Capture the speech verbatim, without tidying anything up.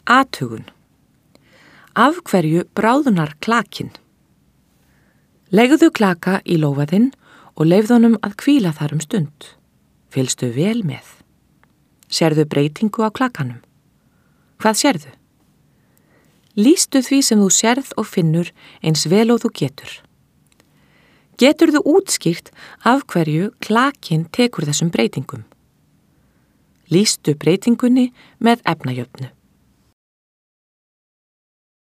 Athugun. Af hverju bráðnar klakinn? Legðu klaka í lófa þinn og leyfðu honum að hvíla þar um stund. Fylgstu vel með. Sérðu breytingu á klakanum? Hvað sérðu? Lýstu því sem þú sérð og finnur eins vel og þú getur. Getur þú útskýrt af hverju klakinn tekur þessum breytingum? Lýstu breytingunni með efnajöfnu.